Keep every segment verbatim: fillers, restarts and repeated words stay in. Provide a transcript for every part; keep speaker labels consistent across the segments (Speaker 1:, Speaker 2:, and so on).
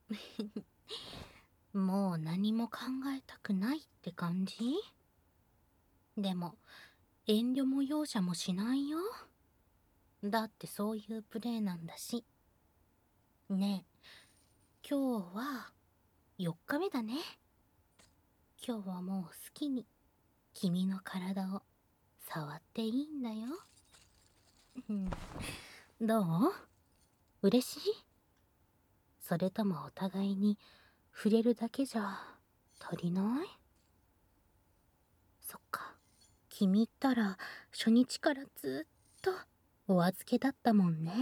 Speaker 1: もう何も考えたくないって感じ？でも、遠慮も容赦もしないよ。だってそういうプレイなんだし。ねえ、今日はよっかめだね。今日はもう好きに君の体を触っていいんだよ。うん、どう？嬉しい？それともお互いに触れるだけじゃ足りない？そっか。君ったら初日からずっとお預けだったもんね。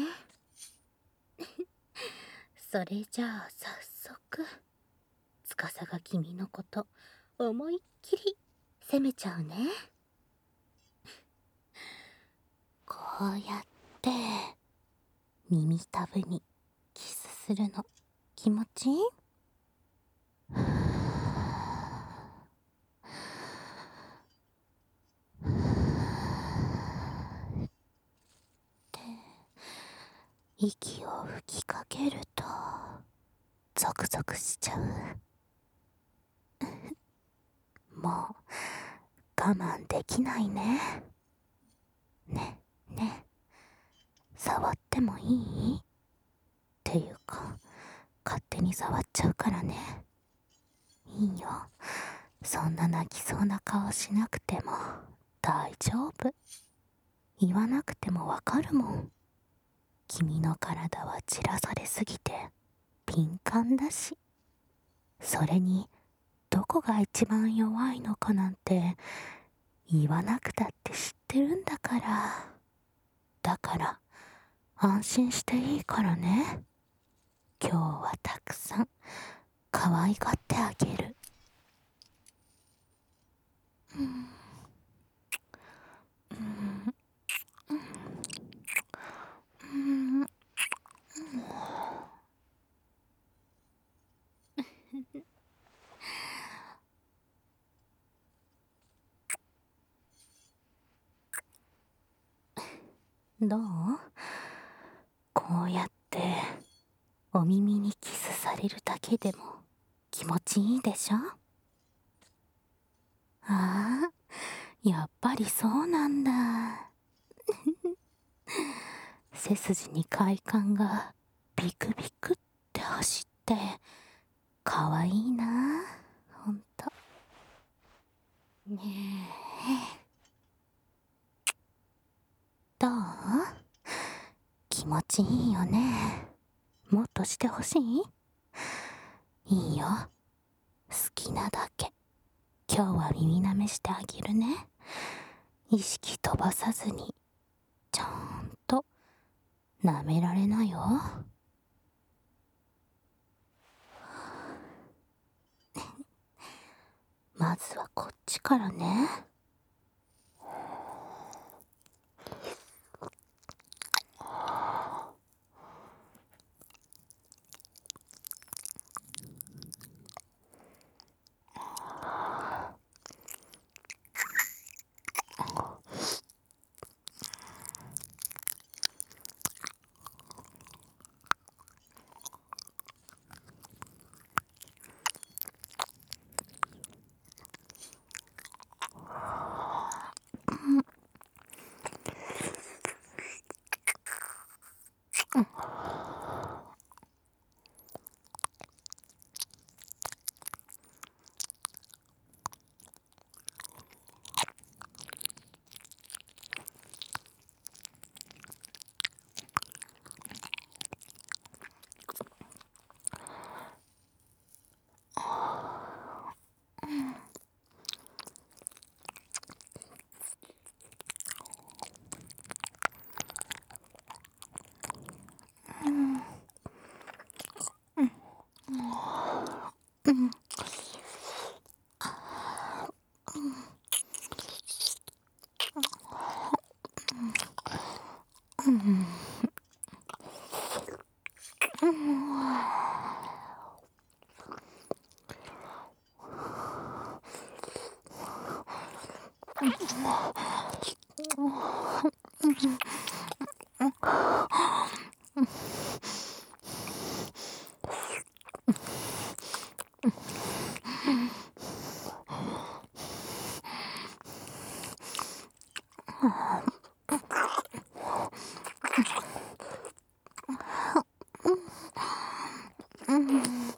Speaker 1: それじゃあ早速、司が君のこと思いっきり責めちゃうね。こうやって耳たぶにキスするの気持ちいい？って息を吹きかけるとゾクゾクしちゃう。もう我慢できないね。ね、ね、触ってもいい？っていうか、勝手に触っちゃうからね。いいよ。そんな泣きそうな顔しなくても大丈夫。言わなくてもわかるもん。君の体は散らされすぎて敏感だし。それに、どこが一番弱いのかなんて言わなくたって知ってるんだから。だから安心していいからね。今日はたくさん可愛がってあげる。うん、うん、うん、うん。どう？こうやってお耳にキスされるだけでも気持ちいいでしょ？ああ、やっぱりそうなんだ。背筋に快感がビクビクって走ってかわいいな、ほんと。ねえ、どう？気持ちいいよね。もっとしてほしい？いいよ、好きなだけ。今日は耳舐めしてあげるね。意識飛ばさずにちゃんと舐められなよ。まずはこっちからね。 うん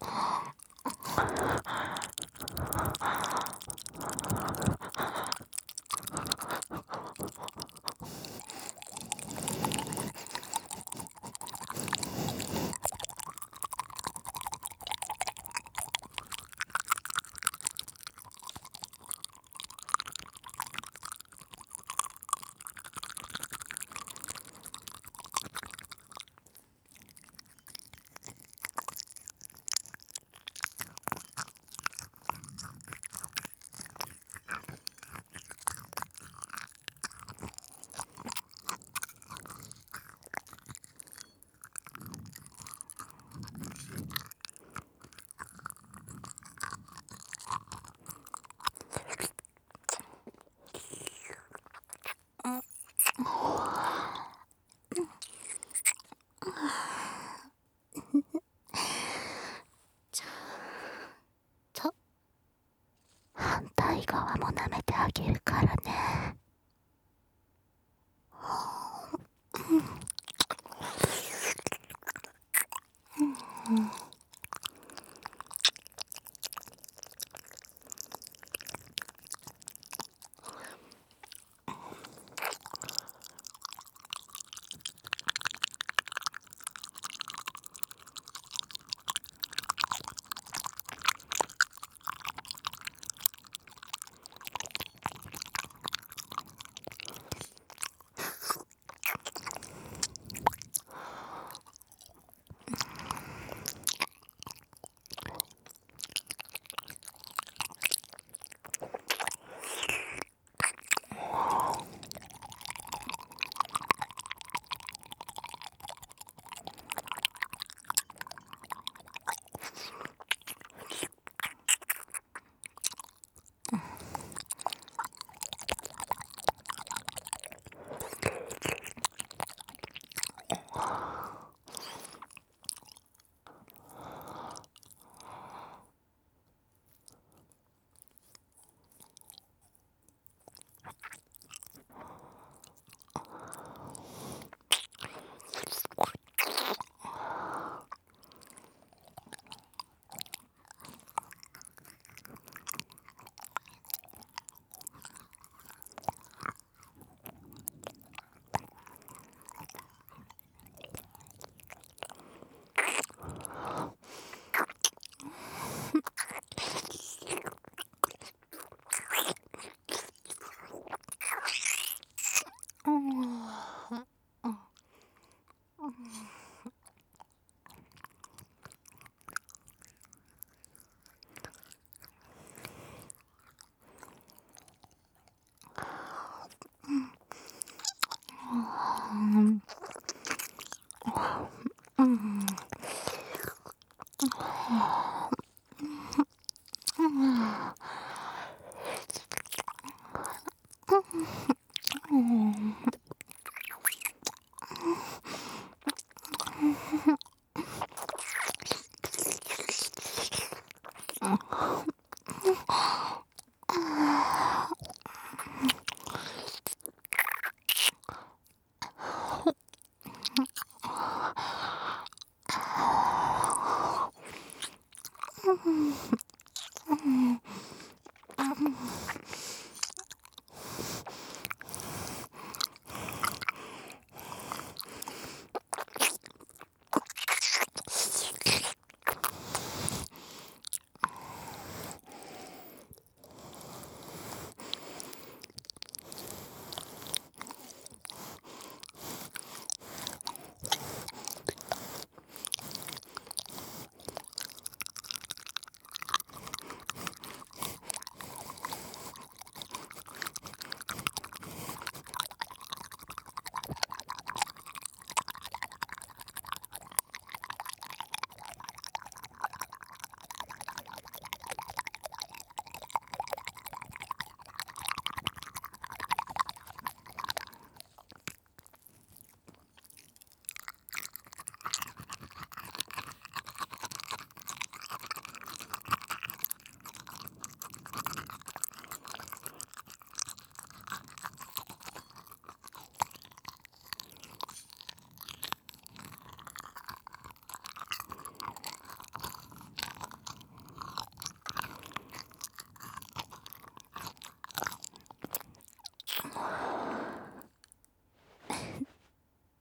Speaker 1: と反対側も舐めてあげるからね。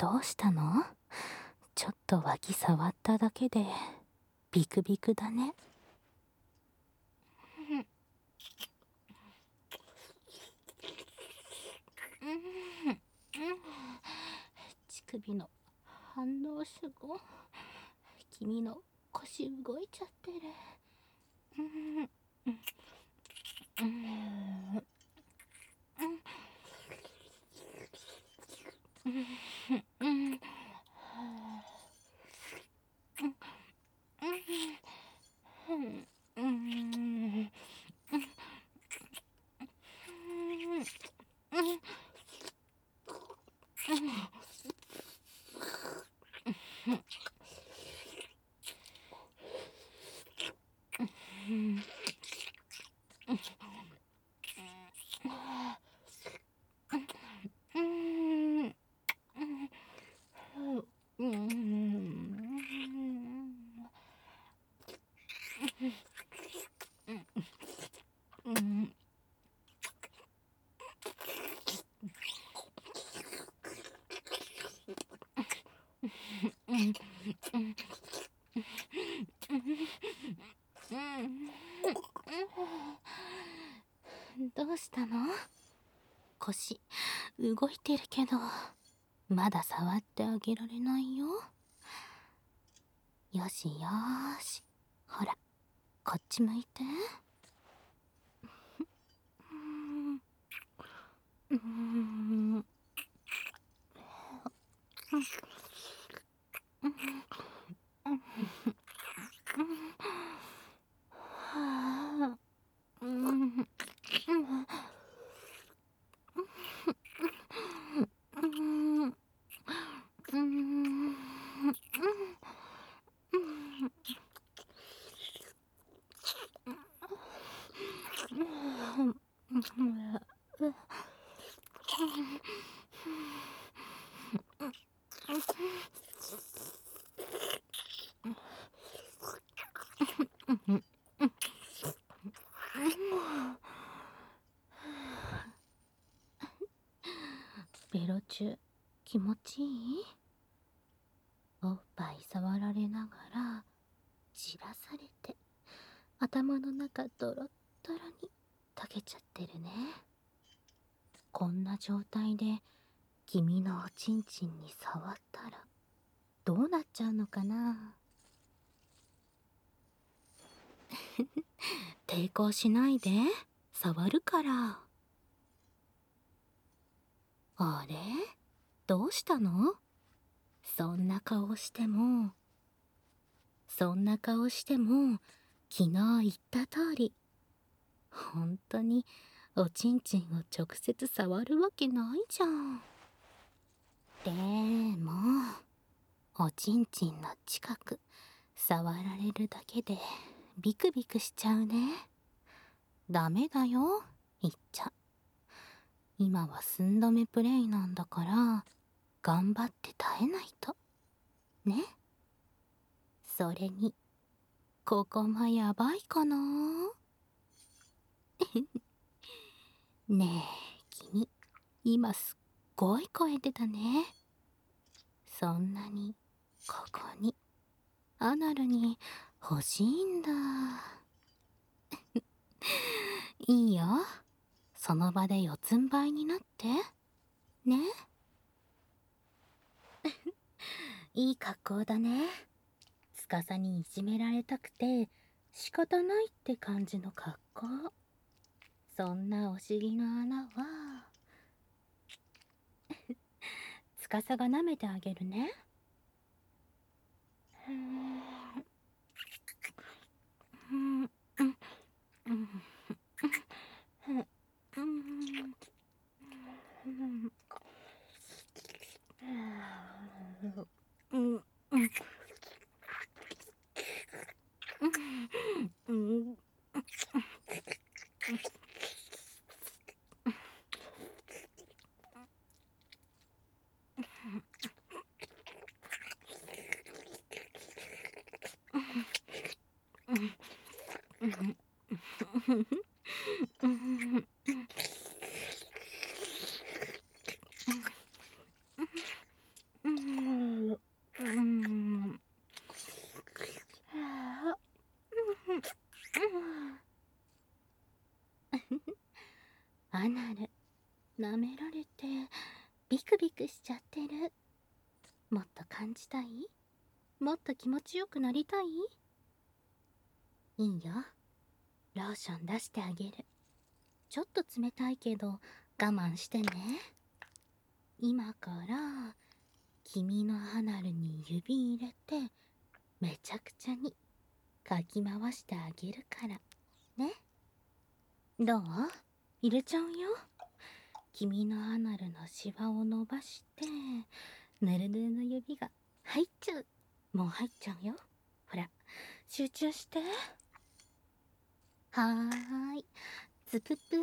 Speaker 1: どうしたの？ちょっと脇触っただけでビクビクだね。乳首の反応すご。君の腰動いちゃってる。どうしたの？腰動いてるけどまだ触ってあげられないよ。よしよーし、ほらこっち向いて。うーんベロチュ気持ちいい？おっぱい触られながらじらされて頭の中ドロッドロに溶けちゃってるね。こんな状態で君のおちんちんに触ったらどうなっちゃうのかな。抵抗しないで、触るから。あれ？どうしたの？そんな顔してもそんな顔しても昨日言った通り本当におちんちんを直接触るわけないじゃん。でもおちんちんの近く触られるだけでビクビクしちゃうね。ダメだよ、いっちゃん。今は寸止めプレイなんだから頑張って耐えないとね。それにここもやばいかな。ねえ君、今すっごい声出たね。そんなにここにアナルに欲しいんだ。いいよ、その場で四つん這いになってね。いい格好だね。司にいじめられたくて仕方ないって感じの格好。そんなお尻の穴は司が舐めてあげるね。 アナル、舐められてビクビクしちゃってる。もっと感じたい？もっと気持ちよくなりたい？いいよ。ローション出してあげる。ちょっと冷たいけど我慢してね。今から君のアナルに指入れてめちゃくちゃにかき回してあげるからね。どう？入れちゃうよ。君のアナルのシワを伸ばしてぬるぬるの指が入っちゃう。もう入っちゃうよ。ほら、集中して。はーい、つぷぷー。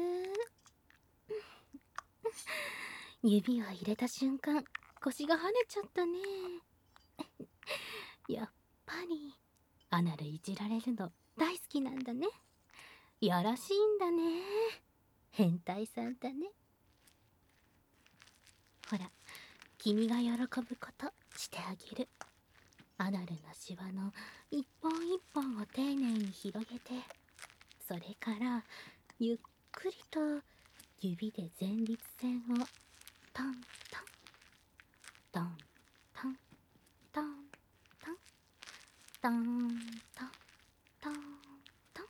Speaker 1: 指を入れた瞬間、腰が跳ねちゃったね。やっぱりアナルいじられるの大好きなんだね。よろしいんだね。変態さんだね。ほら、君が喜ぶことしてあげる。アナルのシワの一本一本を丁寧に広げて、それからゆっくりと指で前立腺をトントントントントントントントントントン。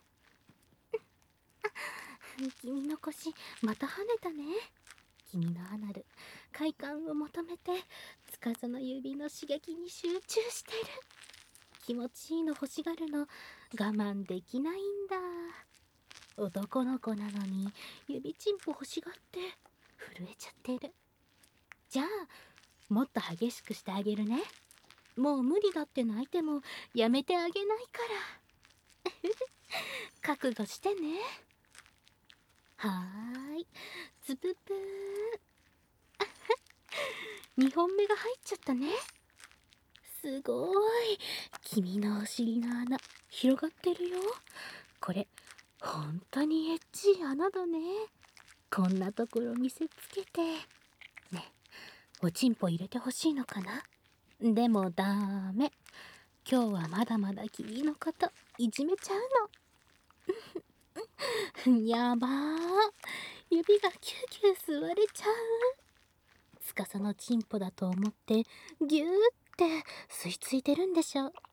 Speaker 1: 君の腰また跳ねたね。君のアナル快感を求めて司の指の刺激に集中してる。気持ちいいの欲しがるの我慢できないんだ。男の子なのに指チンポ欲しがって震えちゃってる。じゃあもっと激しくしてあげるね。もう無理だって泣いてもやめてあげないから覚悟してね。はーい、つぷぷー。にほんめが入っちゃったね。すごーい、君のお尻の穴広がってるよ。これ本当にエッチい穴だね。こんなところ見せつけてね。おちんぽ入れてほしいのかな。でもダメ。今日はまだまだ君のこといじめちゃうの。やばー、指がキューキュー吸われちゃう。司のチンポだと思ってギューって吸い付いてるんでしょ。あ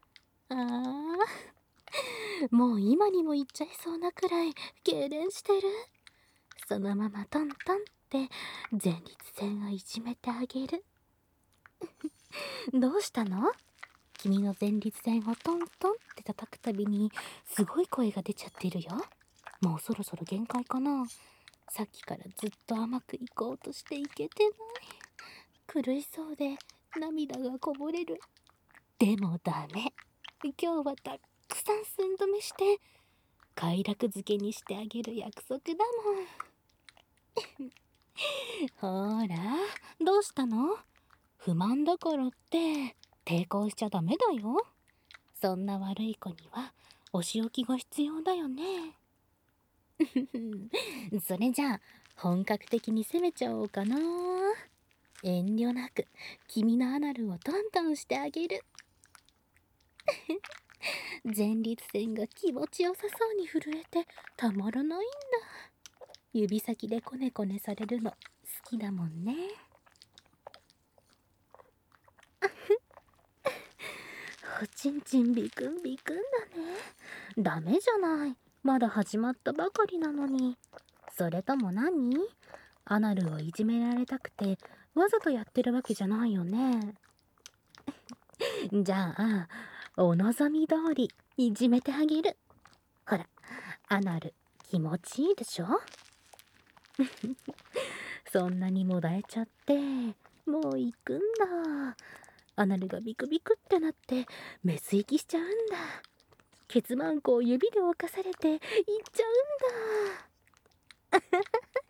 Speaker 1: ー、もう今にも言っちゃいそうなくらい痙攣してる。そのままトントンって前立腺をいじめてあげる。どうしたの？君の前立腺をトントンって叩くたびにすごい声が出ちゃってるよ。もうそろそろ限界かな。さっきからずっと甘くいこうとしていけてない。苦しそうで涙がこぼれる。でもダメ。今日はたくさん寸止めして快楽漬けにしてあげる約束だもん。ほら、どうしたの？不満だからって抵抗しちゃダメだよ。そんな悪い子にはお仕置きが必要だよね。それじゃあ本格的に攻めちゃおうかな。遠慮なく君のアナルをトントンしてあげる。前立腺が気持ちよさそうに震えてたまらないんだ。指先でコネコネされるの好きだもんね。おちんちんビクンビクンだね。ダメじゃない。まだ始まったばかりなのに。それとも何？アナルをいじめられたくてわざとやってるわけじゃないよね。じゃあお望み通りいじめてあげる。ほら、アナル気持ちいいでしょ。そんなにもだえちゃってもう行くんだ。アナルがビクビクってなってメス行きしちゃうんだ。ケツマンコを指で侵されて行っちゃうんだ。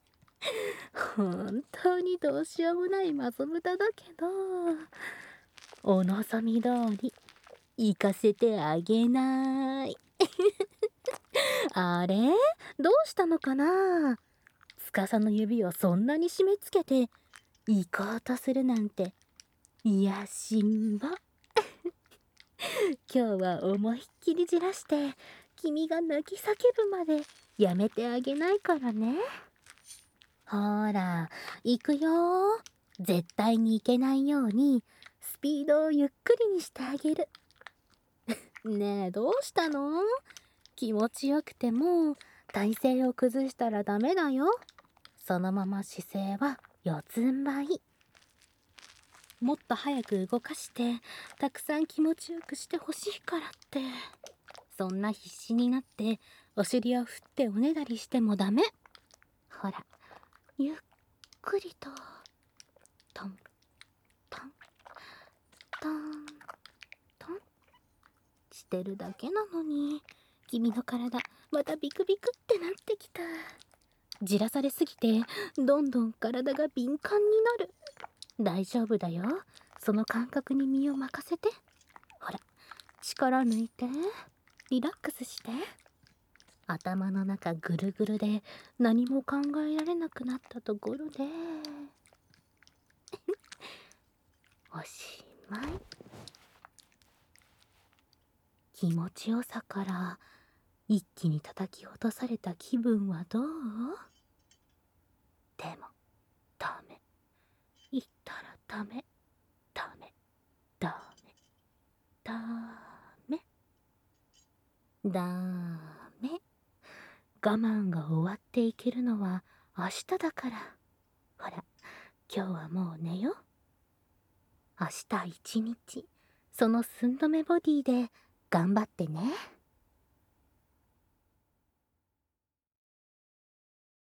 Speaker 1: 本当にどうしようもないマゾ豚だけど、お望み通り行かせてあげない。あれ？どうしたのかな？司の指をそんなに締め付けて行こうとするなんて野心ぼ。今日は思いっきりじらして君が泣き叫ぶまでやめてあげないからね。 ほら、行くよー。絶対に行けないように、スピードをゆっくりにしてあげる。ねえ、どうしたの？気持ちよくても、体勢を崩したらダメだよ。そのまま姿勢は四つん這い。もっと早く動かして、たくさん気持ちよくしてほしいからって。そんな必死になって、お尻を振っておねだりしてもダメ。ほら、ゆっくりと、トン、トン、トン、トンしてるだけなのに、君の体、またビクビクってなってきた。じらされすぎて、どんどん体が敏感になる。大丈夫だよ。その感覚に身を任せて。ほら、力抜いて、リラックスして。頭の中ぐるぐるで何も考えられなくなったところでおしまい。気持ちよさから一気に叩き落とされた気分はどう？でもダメ。言ったらダメ。ダメ。ダメ。ダメ。ダメ。我慢が終わっていけるのは明日だから。ほら、今日はもう寝よ。明日一日、その寸止めボディで頑張ってね。